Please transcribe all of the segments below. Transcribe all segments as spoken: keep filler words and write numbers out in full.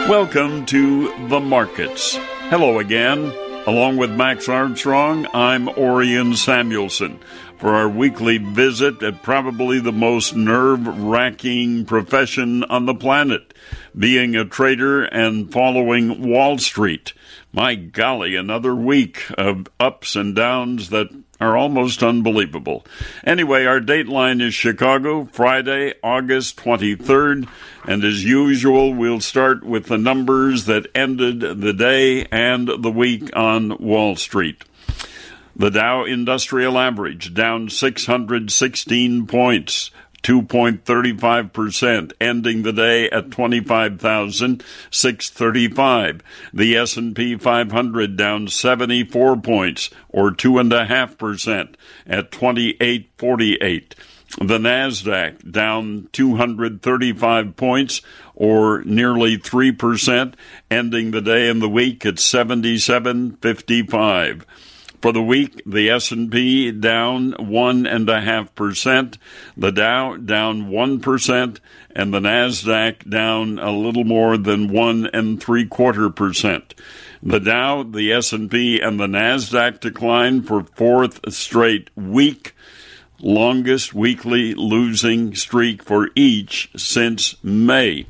Welcome to The Markets. Hello again. Along with Max Armstrong, I'm Orion Samuelson for our weekly visit at probably the most nerve-wracking profession on the planet, being a trader and following Wall Street. My golly, another week of ups and downs that are almost unbelievable. Anyway, our dateline is Chicago, Friday, August twenty-third, and as usual, we'll start with the numbers that ended the day and the week on Wall Street. The Dow Industrial Average down six hundred sixteen points, two point three five percent, ending the day at twenty-five thousand six hundred thirty-five. The S and P five hundred down seventy-four points, or two point five percent, at twenty-eight forty-eight. The NASDAQ down two hundred thirty-five points, or nearly three percent, ending the day and the week at seventy-seven fifty-five. For the week, the S and P down one point five percent, the Dow down one percent, and the NASDAQ down a little more than one and three quarter percent. The Dow, the S and P, and the NASDAQ declined for fourth straight week, longest weekly losing streak for each since May.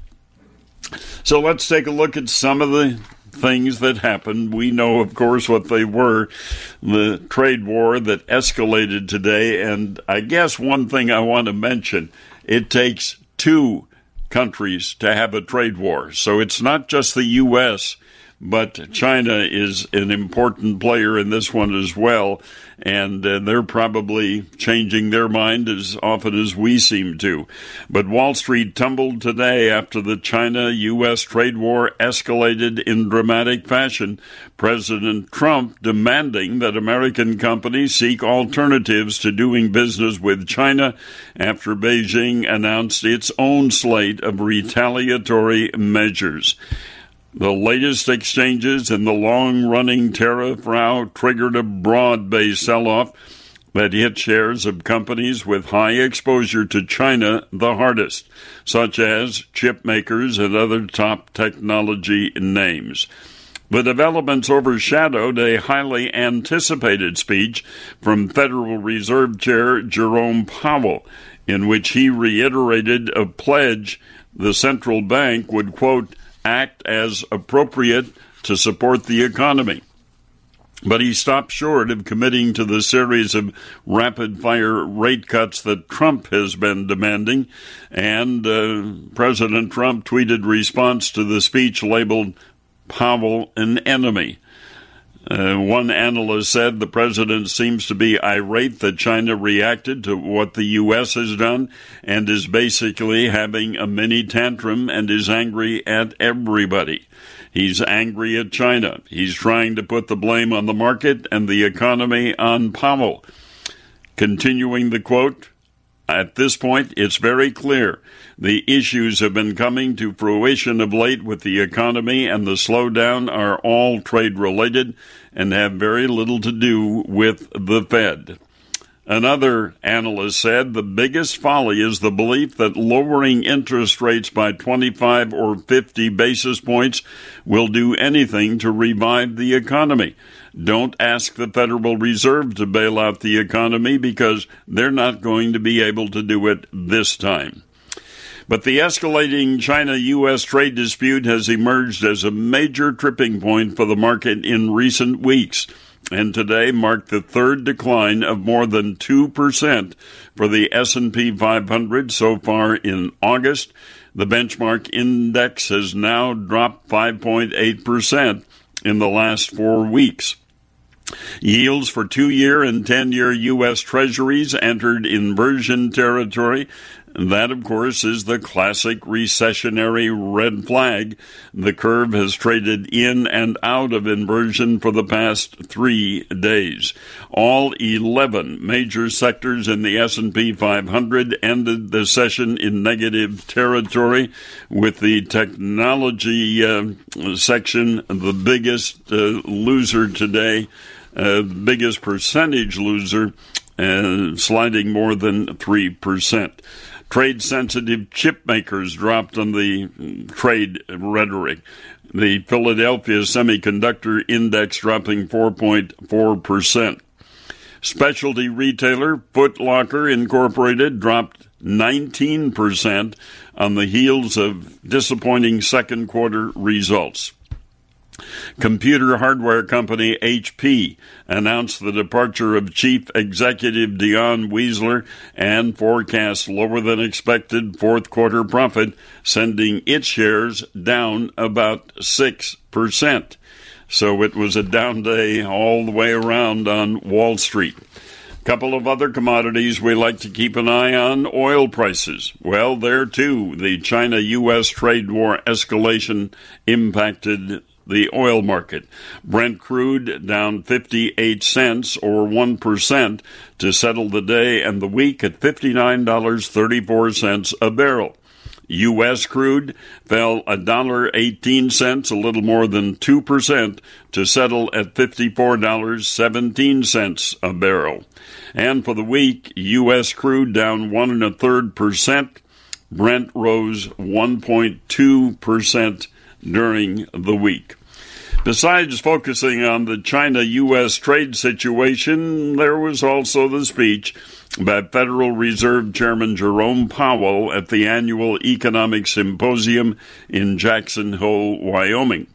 So let's take a look at some of the things that happened. We know, of course, what they were. The trade war that escalated today, and I guess one thing I want to mention, it takes two countries to have a trade war. So it's not just the U S, but China is an important player in this one as well, and uh, they're probably changing their mind as often as we seem to. But Wall Street tumbled today after the China-U S trade war escalated in dramatic fashion, President Trump demanding that American companies seek alternatives to doing business with China after Beijing announced its own slate of retaliatory measures. The latest exchanges in the long-running tariff row triggered a broad-based sell-off that hit shares of companies with high exposure to China the hardest, such as chip makers and other top technology names. The developments overshadowed a highly anticipated speech from Federal Reserve Chair Jerome Powell, in which he reiterated a pledge the central bank would, quote, act as appropriate to support the economy. But he stopped short of committing to the series of rapid-fire rate cuts that Trump has been demanding, and uh, President Trump tweeted response to the speech labeled Powell an enemy. Uh, one analyst said the president seems to be irate that China reacted to what the U S has done and is basically having a mini tantrum and is angry at everybody. He's angry at China. He's trying to put the blame on the market and the economy on Powell. Continuing the quote, at this point, it's very clear the issues have been coming to fruition of late with the economy, and the slowdown are all trade-related and have very little to do with the Fed. Another analyst said the biggest folly is the belief that lowering interest rates by twenty-five or fifty basis points will do anything to revive the economy. Don't ask the Federal Reserve to bail out the economy because they're not going to be able to do it this time. But the escalating China-U S trade dispute has emerged as a major tripping point for the market in recent weeks, and today marked the third decline of more than two percent for the S and P five hundred so far in August. The benchmark index has now dropped five point eight percent in the last four weeks. Yields for two-year and ten-year U S Treasuries entered inversion territory. That, of course, is the classic recessionary red flag. The curve has traded in and out of inversion for the past three days. All eleven major sectors in the S and P five hundred ended the session in negative territory, with the technology uh, section the biggest uh, loser today, uh, biggest percentage loser, uh, sliding more than three percent. Trade-sensitive chip makers dropped on the trade rhetoric. The Philadelphia Semiconductor Index dropping four point four percent. Specialty retailer Foot Locker Incorporated dropped nineteen percent on the heels of disappointing second quarter results. Computer hardware company H P announced the departure of Chief Executive Dion Weisler and forecasts lower than expected fourth quarter profit, sending its shares down about six percent. So it was a down day all the way around on Wall Street. Couple of other commodities we like to keep an eye on. Oil prices. Well, there too, the China U S trade war escalation impacted the oil market. Brent crude down fifty-eight cents or one percent to settle the day and the week at fifty-nine dollars and thirty-four cents a barrel. U S crude fell one dollar and eighteen cents, a little more than two percent, to settle at fifty-four dollars and seventeen cents a barrel. And for the week, U S crude down one and a third percent. Brent rose one point two percent during the week. Besides focusing on the China U S trade situation, there was also the speech by Federal Reserve Chairman Jerome Powell at the annual Economic Symposium in Jackson Hole, Wyoming.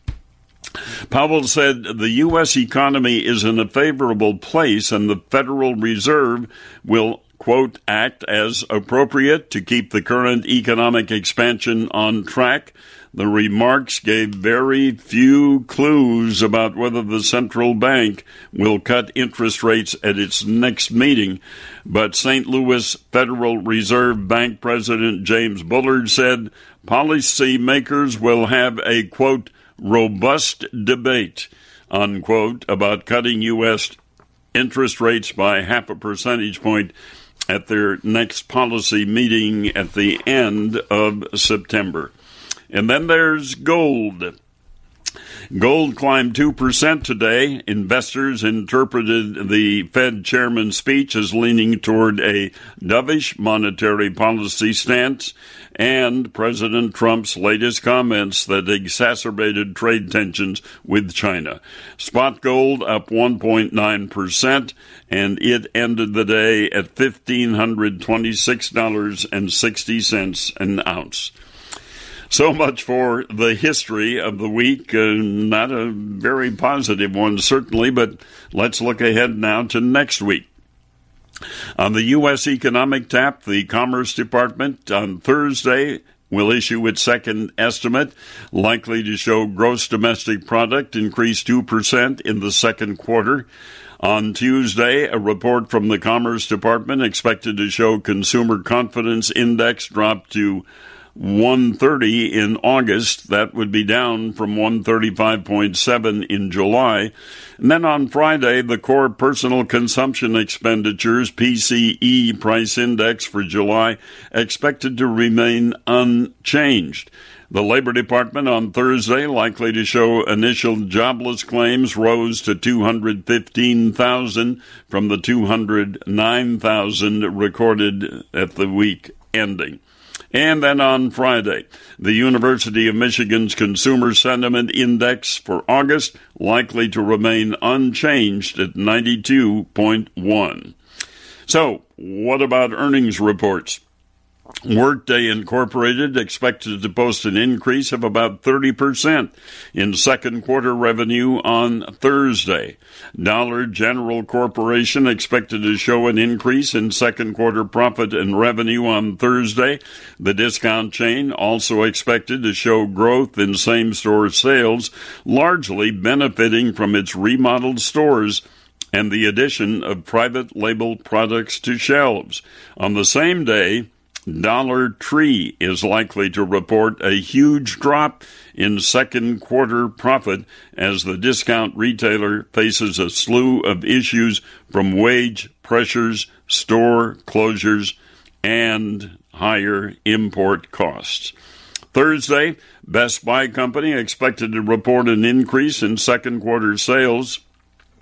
Powell said the U S economy is in a favorable place and the Federal Reserve will, quote, act as appropriate to keep the current economic expansion on track. The remarks gave very few clues about whether the central bank will cut interest rates at its next meeting. But Saint Louis Federal Reserve Bank President James Bullard said policymakers will have a, quote, robust debate, unquote, about cutting U S interest rates by half a percentage point at their next policy meeting at the end of September. And then there's gold. Gold climbed two percent today. Investors interpreted the Fed chairman's speech as leaning toward a dovish monetary policy stance and President Trump's latest comments that exacerbated trade tensions with China. Spot gold up one point nine percent, and it ended the day at one thousand five hundred twenty-six dollars and sixty cents an ounce. So much for the history of the week. Uh, not a very positive one, certainly, but let's look ahead now to next week. On the U S economic tap, the Commerce Department on Thursday will issue its second estimate, likely to show gross domestic product increase two percent in the second quarter. On Tuesday, a report from the Commerce Department expected to show consumer confidence index drop to one thirty in August. That would be down from one thirty-five point seven in July. And then on Friday, the core personal consumption expenditures, P C E price index for July, expected to remain unchanged. The Labor Department on Thursday likely to show initial jobless claims rose to two hundred fifteen thousand from the two hundred nine thousand recorded at the week ending. And then on Friday, the University of Michigan's Consumer Sentiment Index for August likely to remain unchanged at ninety-two point one. So, what about earnings reports? Workday Incorporated expected to post an increase of about thirty percent in second quarter revenue on Thursday. Dollar General Corporation expected to show an increase in second quarter profit and revenue on Thursday. The discount chain also expected to show growth in same-store sales, largely benefiting from its remodeled stores and the addition of private label products to shelves. On the same day, Dollar Tree is likely to report a huge drop in second quarter profit as the discount retailer faces a slew of issues from wage pressures, store closures, and higher import costs. Thursday, Best Buy Company expected to report an increase in second quarter sales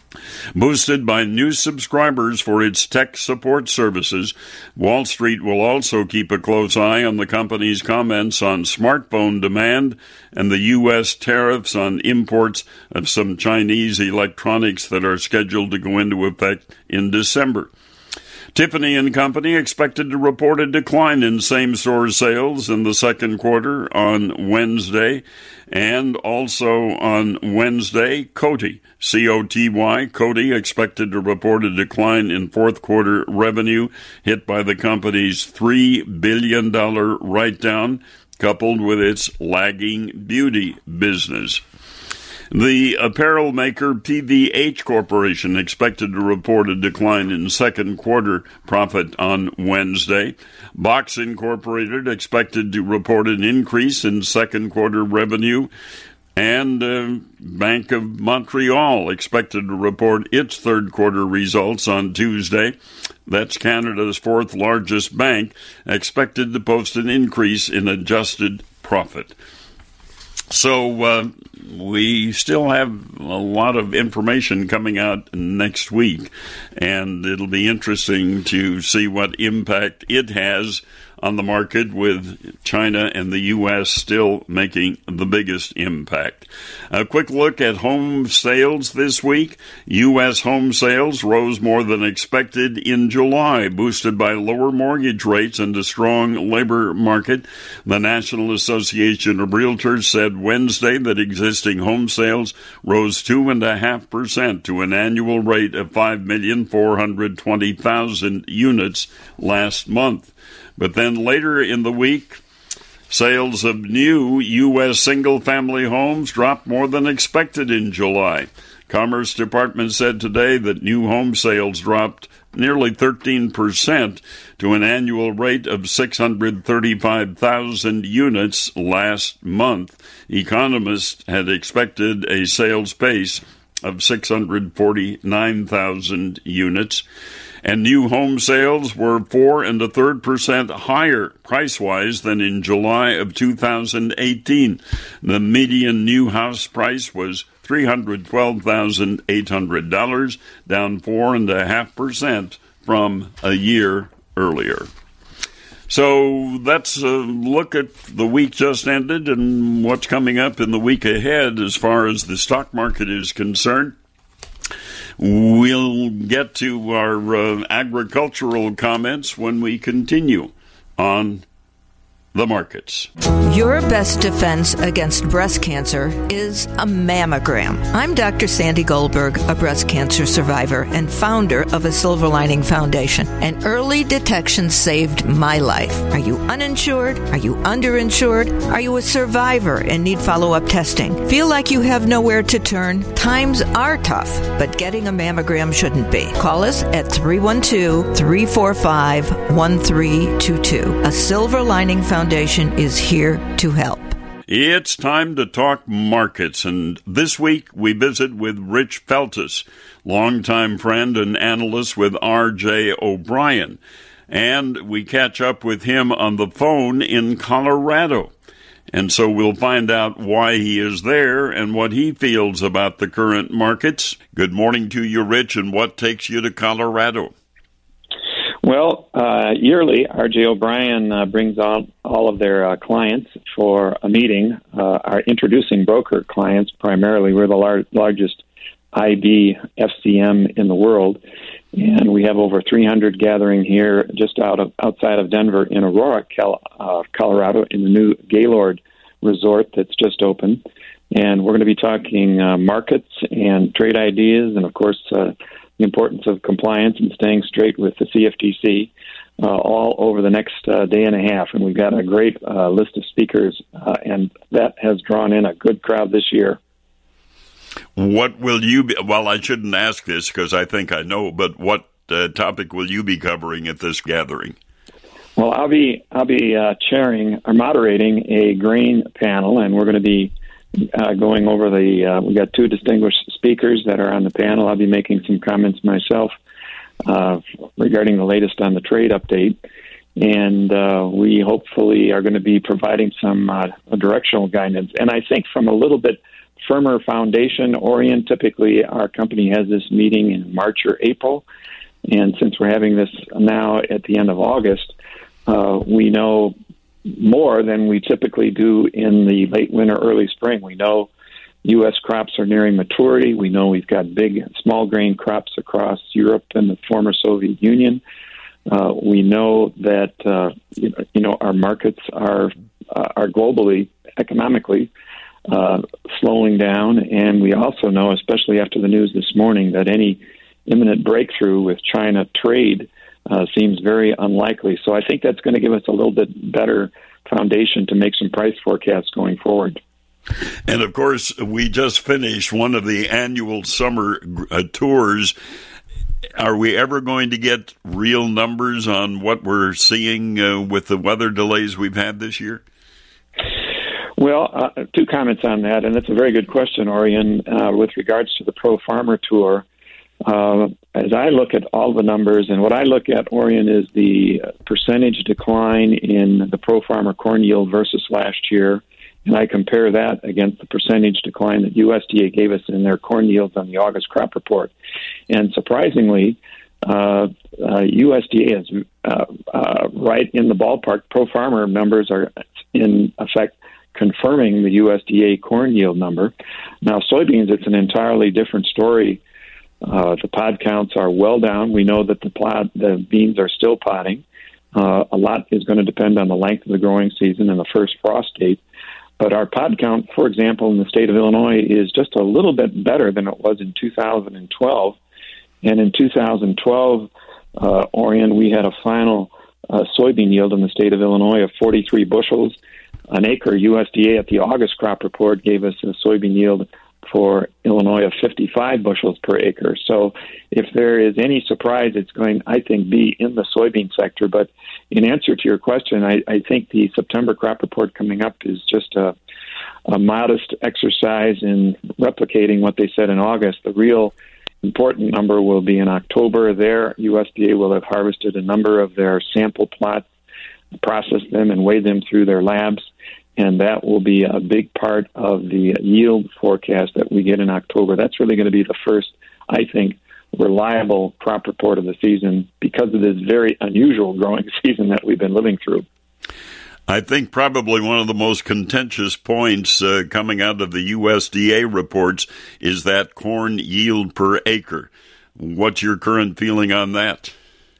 Boosted by new subscribers for its tech support services, Wall Street will also keep a close eye on the company's comments on smartphone demand and the U S tariffs on imports of some Chinese electronics that are scheduled to go into effect in December. Tiffany and Company expected to report a decline in same-store sales in the second quarter on Wednesday, and also on Wednesday, Coty, C O T Y, Coty expected to report a decline in fourth quarter revenue hit by the company's three billion dollars write-down, coupled with its lagging beauty business. The apparel maker P V H Corporation expected to report a decline in second quarter profit on Wednesday. Box Incorporated expected to report an increase in second quarter revenue. And uh, Bank of Montreal expected to report its third quarter results on Tuesday. That's Canada's fourth largest bank, expected to post an increase in adjusted profit. So uh, we still have a lot of information coming out next week, and it'll be interesting to see what impact it has on the market, with China and the U S still making the biggest impact. A quick look at home sales this week. U S home sales rose more than expected in July, boosted by lower mortgage rates and a strong labor market. The National Association of Realtors said Wednesday that existing home sales rose two point five percent to an annual rate of five million four hundred twenty thousand units last month. But then later in the week, sales of new U S single-family homes dropped more than expected in July. Commerce Department said today that new home sales dropped nearly thirteen percent to an annual rate of six hundred thirty-five thousand units last month. Economists had expected a sales pace of six hundred forty-nine thousand units. And new home sales were four and a third percent higher price-wise than in July of two thousand eighteen. The median new house price was three hundred twelve thousand eight hundred dollars, down four and a half percent from a year earlier. So that's a look at the week just ended and what's coming up in the week ahead as far as the stock market is concerned. We'll get to our uh, agricultural comments when we continue on the markets. Your best defense against breast cancer is a mammogram. I'm Doctor Sandy Goldberg, a breast cancer survivor and founder of a Silver Lining Foundation. And early detection saved my life. Are you uninsured? Are you underinsured? Are you a survivor and need follow-up testing? Feel like you have nowhere to turn? Times are tough, but getting a mammogram shouldn't be. Call us at three one two, three four five, one three two two. A Silver Lining Foundation Foundation is here to help. It's time to talk markets, and this week we visit with Rich Feltus, longtime friend and analyst with R J O'Brien, and we catch up with him on the phone in Colorado. And so we'll find out why he is there and what he feels about the current markets. Good morning to you, Rich, and what takes you to Colorado? Well, uh, yearly, R J O'Brien uh, brings on all of their uh, clients for a meeting, uh, our introducing broker clients primarily. We're the lar- largest I B F C M in the world, and we have over three hundred gathering here just out of outside of Denver in Aurora, Cal- uh, Colorado, in the new Gaylord Resort that's just opened. And we're going to be talking uh, markets and trade ideas and, of course, uh, the importance of compliance and staying straight with the C F T C, uh, all over the next uh, day and a half. And we've got a great uh, list of speakers, uh, and that has drawn in a good crowd this year. What will you be, well, I shouldn't ask this because I think I know, but what uh, topic will you be covering at this gathering? Well, I'll be, I'll be uh, chairing or moderating a grain panel, and we're going to be Uh, going over the, uh, we got two distinguished speakers that are on the panel. I'll be making some comments myself uh, regarding the latest on the trade update. And uh, we hopefully are going to be providing some uh, directional guidance. And I think from a little bit firmer foundation. Orion, typically our company has this meeting in March or April. And since we're having this now at the end of August, uh, we know more than we typically do in the late winter, early spring. We know U S crops are nearing maturity. We know we've got big small grain crops across Europe and the former Soviet Union. Uh, we know that uh, you, know, you know our markets are uh, are globally, economically, uh, slowing down, and we also know, especially after the news this morning, that any imminent breakthrough with China trade uh, seems very unlikely. So I think that's going to give us a little bit better foundation to make some price forecasts going forward. And, of course, we just finished one of the annual summer uh, tours. Are we ever going to get real numbers on what we're seeing uh, with the weather delays we've had this year? Well, uh, two comments on that, and that's a very good question, Orion, uh, with regards to the Pro Farmer Tour. Uh, as I look at all the numbers, and what I look at, Orion, is the percentage decline in the Pro Farmer corn yield versus last year, and I compare that against the percentage decline that U S D A gave us in their corn yields on the August crop report. And surprisingly, uh, uh, U S D A is uh, uh, right in the ballpark. Pro Farmer numbers are, in effect, confirming the U S D A corn yield number. Now, soybeans, it's an entirely different story. Uh, the pod counts are well down. We know that the pod, the beans are still podding. Uh, a lot is going to depend on the length of the growing season and the first frost date. But our pod count, for example, in the state of Illinois is just a little bit better than it was in two thousand twelve. And in two thousand twelve, uh, Orion, we had a final uh, soybean yield in the state of Illinois of forty-three bushels an acre. U S D A at the August crop report gave us a soybean yield for Illinois of fifty-five bushels per acre. So if there is any surprise, it's going, I think, be in the soybean sector. But in answer to your question, I, I think the September crop report coming up is just a, a modest exercise in replicating what they said in August. The real important number will be in October. There, U S D A will have harvested a number of their sample plots, processed them, and weighed them through their labs. And that will be a big part of the yield forecast that we get in October. That's really going to be the first, I think, reliable crop report of the season because of this very unusual growing season that we've been living through. I think probably one of the most contentious points uh, coming out of the U S D A reports is that corn yield per acre. What's your current feeling on that?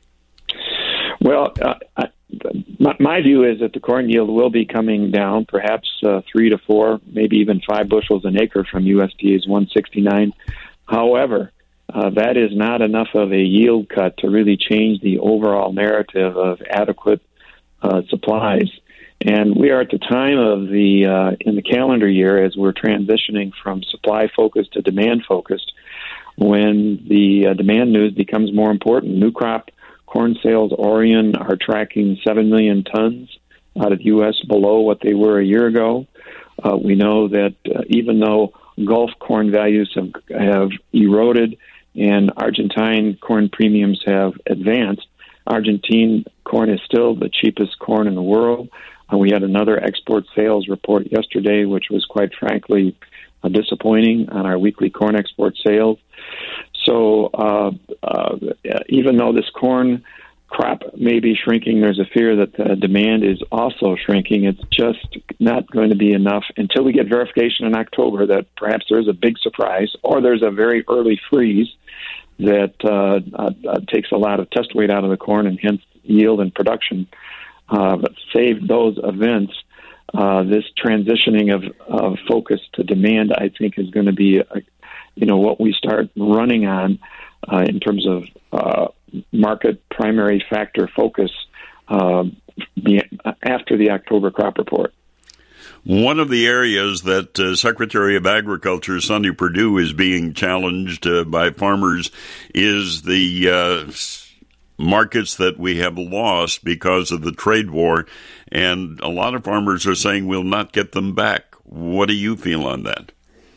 Well, uh, I, my, my view is that the corn yield will be coming down, perhaps uh, three to four, maybe even five bushels an acre from U S D A's one sixty-nine. However, uh, that is not enough of a yield cut to really change the overall narrative of adequate uh, supplies. And we are at the time of the uh, in the calendar year as we're transitioning from supply focused to demand focused, when the uh, demand news becomes more important. New crop corn sales, Orion, are tracking seven million tons out of the U S below what they were a year ago. Uh, we know that uh, even though Gulf corn values have, have eroded and Argentine corn premiums have advanced, Argentine corn is still the cheapest corn in the world. Uh, we had another export sales report yesterday, which was quite frankly uh, disappointing on our weekly corn export sales. So uh, uh, even though this corn crop may be shrinking, there's a fear that the demand is also shrinking. It's just not going to be enough until we get verification in October that perhaps there's a big surprise or there's a very early freeze that uh, uh, takes a lot of test weight out of the corn and hence yield and production. Uh, but save those events, uh, this transitioning of, of focus to demand, I think, is going to be, a, you know, what we start running on uh, in terms of uh, market primary factor focus uh, be, after the October crop report. One of the areas that uh, Secretary of Agriculture Sonny Perdue is being challenged uh, by farmers is the uh, markets that we have lost because of the trade war, and a lot of farmers are saying we'll not get them back. What do you feel on that?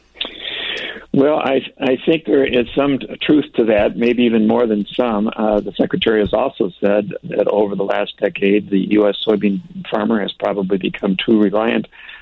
Well, I I think there is some truth to that, maybe even more than some. Uh, the Secretary has also said that over the last decade, the U S soybean farmer has probably become too reliant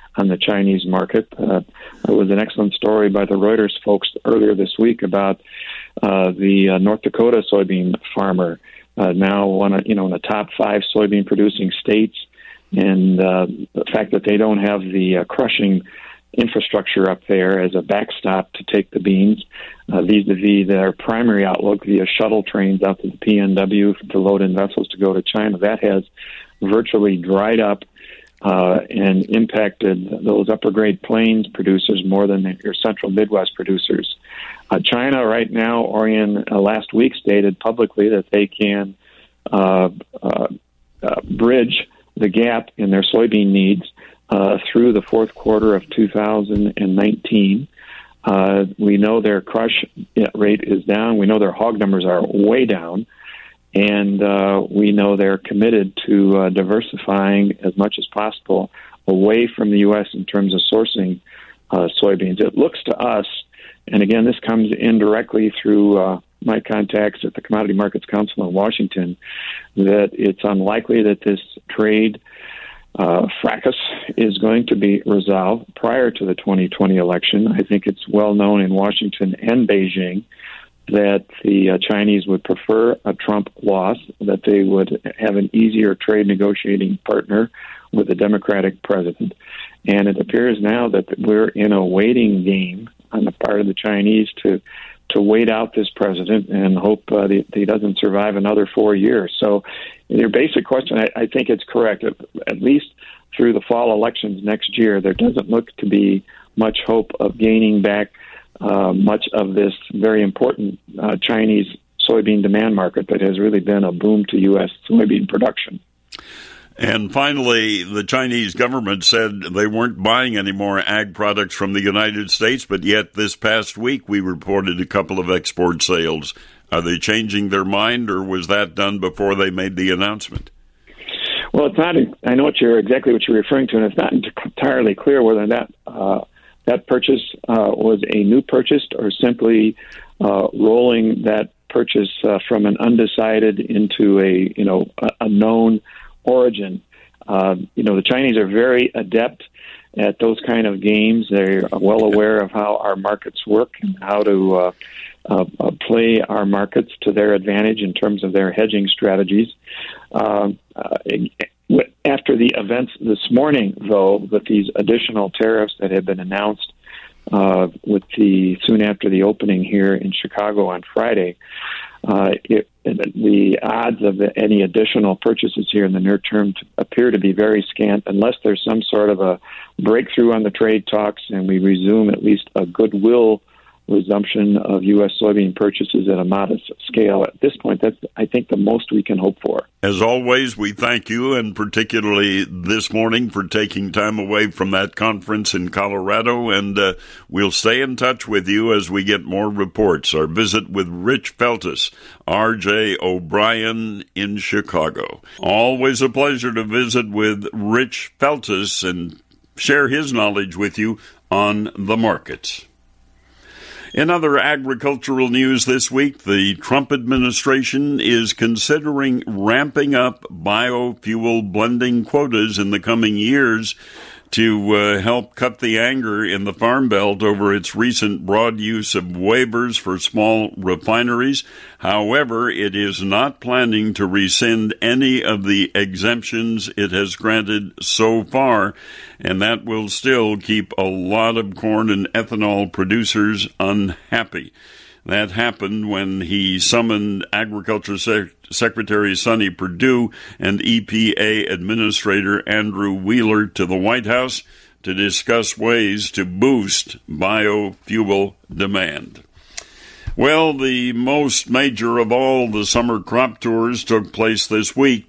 on the Chinese market. Uh, it was an excellent story by the Reuters folks earlier this week about uh, the uh, North Dakota soybean farmer, uh, now one of, you know, in the top five soybean producing states, and uh, the fact that they don't have the uh, crushing infrastructure up there as a backstop to take the beans, uh, vis-a-vis their primary outlook via shuttle trains out to the P N W to load in vessels to go to China. That has virtually dried up uh, and impacted those upper grade plains producers more than your central Midwest producers. Uh, China right now, Orion, uh, last week stated publicly that they can uh, uh, uh, bridge the gap in their soybean needs Uh, through the fourth quarter of two thousand nineteen. Uh, we know their crush rate is down. We know their hog numbers are way down. And uh, we know they're committed to uh, diversifying as much as possible away from the U S in terms of sourcing uh, soybeans. It looks to us, and again, this comes indirectly through uh, my contacts at the Commodity Markets Council in Washington, that it's unlikely that this trade Uh, fracas is going to be resolved prior to the twenty twenty election. I think it's well known in Washington and Beijing that the uh, Chinese would prefer a Trump loss, that they would have an easier trade negotiating partner with a Democratic president. And it appears now that we're in a waiting game on the part of the Chinese to to wait out this president and hope uh, that he doesn't survive another four years. So your basic question, I, I think it's correct. At least through the fall elections next year, there doesn't look to be much hope of gaining back uh, much of this very important uh, Chinese soybean demand market that has really been a boom to U S soybean production. And finally, the Chinese government said they weren't buying any more ag products from the United States, but yet this past week we reported a couple of export sales. Are they changing their mind, or was that done before they made the announcement? Well, it's not. I know what you're exactly what you're referring to, and it's not entirely clear whether that uh, that purchase uh, was a new purchase or simply uh, rolling that purchase uh, from an undecided into a you know a, a known origin. Uh, you know, the Chinese are very adept at those kind of games. They're well aware of how our markets work and how to uh, uh, play our markets to their advantage in terms of their hedging strategies. Uh, uh, after the events this morning, though, with these additional tariffs that have been announced uh, with the soon after the opening here in Chicago on Friday, uh, it, the odds of any additional purchases here in the near term appear to be very scant unless there's some sort of a breakthrough on the trade talks and we resume at least a goodwill resumption of U S soybean purchases at a modest scale. At this point, that's, I think, the most we can hope for. As always, we thank you, and particularly this morning, for taking time away from that conference in Colorado, and uh, we'll stay in touch with you as we get more reports. Our visit with Rich Feltus, R J O'Brien in Chicago. Always a pleasure to visit with Rich Feltus and share his knowledge with you on the markets. In other agricultural news this week, the Trump administration is considering ramping up biofuel blending quotas in the coming years to uh, help cut the anger in the Farm Belt over its recent broad use of waivers for small refineries. However, it is not planning to rescind any of the exemptions it has granted so far, and that will still keep a lot of corn and ethanol producers unhappy. That happened when he summoned Agriculture Sec- Secretary Sonny Perdue and E P A Administrator Andrew Wheeler to the White House to discuss ways to boost biofuel demand. Well, the most major of all the summer crop tours took place this week,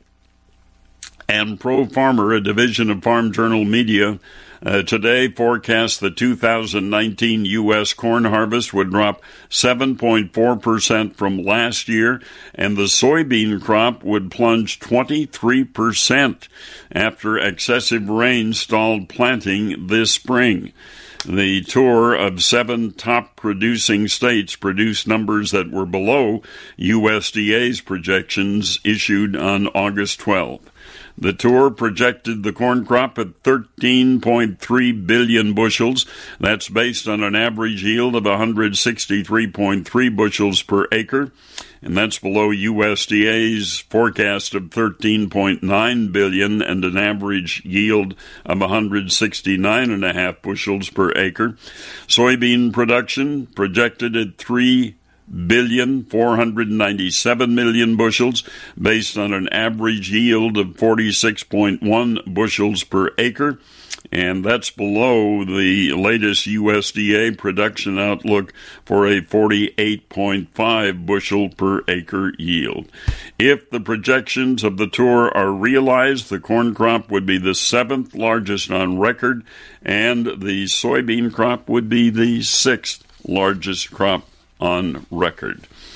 and Pro Farmer, a division of Farm Journal Media, Uh, today forecast the two thousand nineteen U S corn harvest would drop seven point four percent from last year, and the soybean crop would plunge twenty-three percent after excessive rain stalled planting this spring. The tour of seven top producing states produced numbers that were below U S D A's projections issued on August twelfth. The tour projected the corn crop at thirteen point three billion bushels. That's based on an average yield of one hundred sixty-three point three bushels per acre, and that's below U S D A's forecast of thirteen point nine billion and an average yield of one hundred sixty-nine point five bushels per acre. Soybean production projected at three billion four hundred ninety-seven million bushels, based on an average yield of forty-six point one bushels per acre, and that's below the latest U S D A production outlook for a forty-eight point five bushel per acre yield. If the projections of the tour are realized, the corn crop would be the seventh largest on record, and the soybean crop would be the sixth largest crop on record.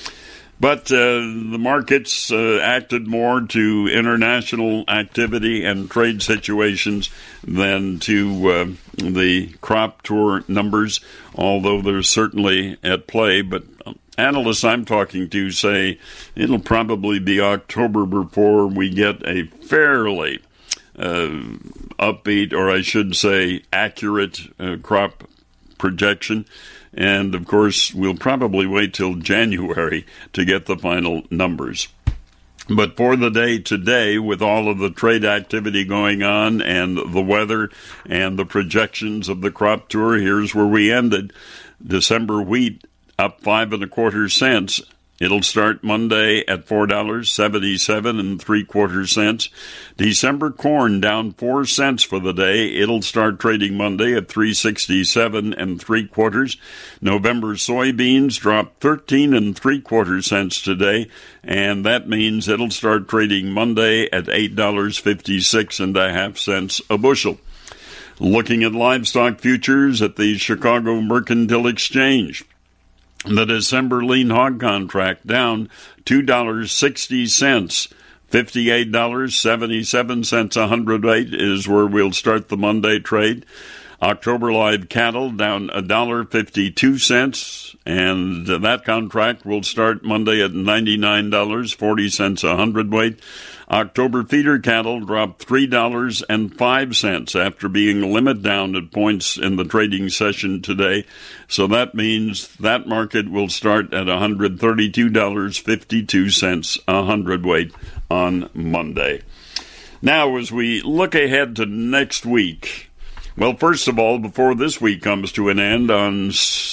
But uh, the markets uh, acted more to international activity and trade situations than to uh, the crop tour numbers, although they're certainly at play. But analysts I'm talking to say it'll probably be October before we get a fairly uh, upbeat, or I should say accurate, uh, crop projection. And, of course, we'll probably wait till January to get the final numbers. But for the day today, with all of the trade activity going on and the weather and the projections of the crop tour, here's where we ended. December wheat up five and a quarter cents. It'll start Monday at four dollars seventy-seven and three quarter cents. December corn down four cents for the day. It'll start trading Monday at three sixty-seven and three quarters. November soybeans dropped thirteen and three quarter cents today, and that means it'll start trading Monday at eight dollars fifty-six and a half cents a bushel. Looking at livestock futures at the Chicago Mercantile Exchange. The December lean hog contract down two dollars and sixty cents. fifty-eight dollars and seventy-seven cents a hundredweight is where we'll start the Monday trade. October live cattle down one dollar and fifty-two cents, and that contract will start Monday at ninety-nine dollars and forty cents a hundredweight. October feeder cattle dropped three dollars and five cents after being limit down at points in the trading session today. So that means that market will start at one hundred thirty-two dollars and fifty-two cents a hundredweight on Monday. Now, as we look ahead to next week, well, first of all, before this week comes to an end on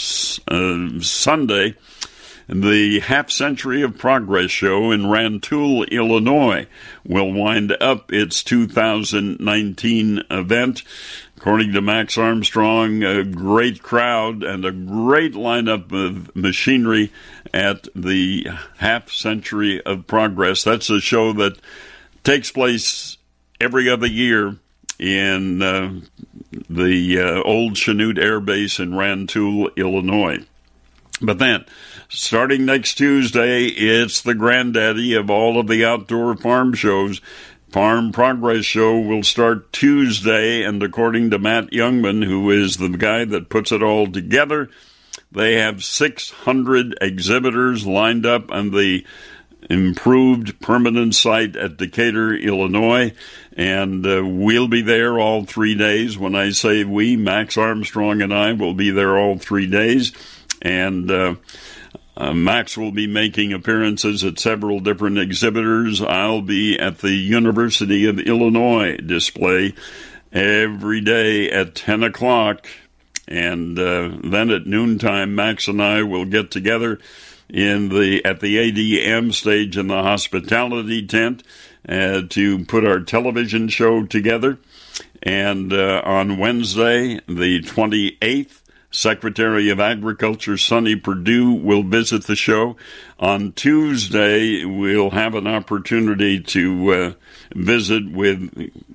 uh, Sunday, the Half Century of Progress show in Rantoul, Illinois, will wind up its two thousand nineteen event. According to Max Armstrong, a great crowd and a great lineup of machinery at the Half Century of Progress. That's a show that takes place every other year in uh, the uh, old Chanute Air Base in Rantoul, Illinois. But then, starting next Tuesday, it's the granddaddy of all of the outdoor farm shows. Farm Progress Show will start Tuesday, and according to Matt Youngman, who is the guy that puts it all together, they have six hundred exhibitors lined up on the improved permanent site at Decatur, Illinois, and uh, we'll be there all three days. When I say we, Max Armstrong and I will be there all three days. And uh, uh, Max will be making appearances at several different exhibitors. I'll be at the University of Illinois display every day at ten o'clock. And uh, then at noontime, Max and I will get together in the at the A D M stage in the hospitality tent uh, to put our television show together. And uh, on Wednesday, the twenty-eighth, Secretary of Agriculture Sonny Perdue will visit the show. On Tuesday, we'll have an opportunity to uh, visit with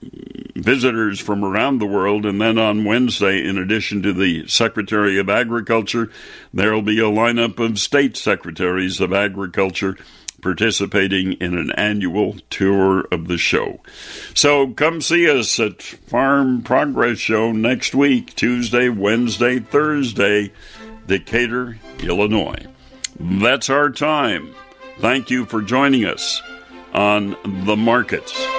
visitors from around the world. And then on Wednesday, in addition to the Secretary of Agriculture, there will be a lineup of state secretaries of agriculture participating in an annual tour of the show. So come see us at Farm Progress Show next week, Tuesday, Wednesday, Thursday, Decatur, Illinois. That's our time. Thank you for joining us on The Markets.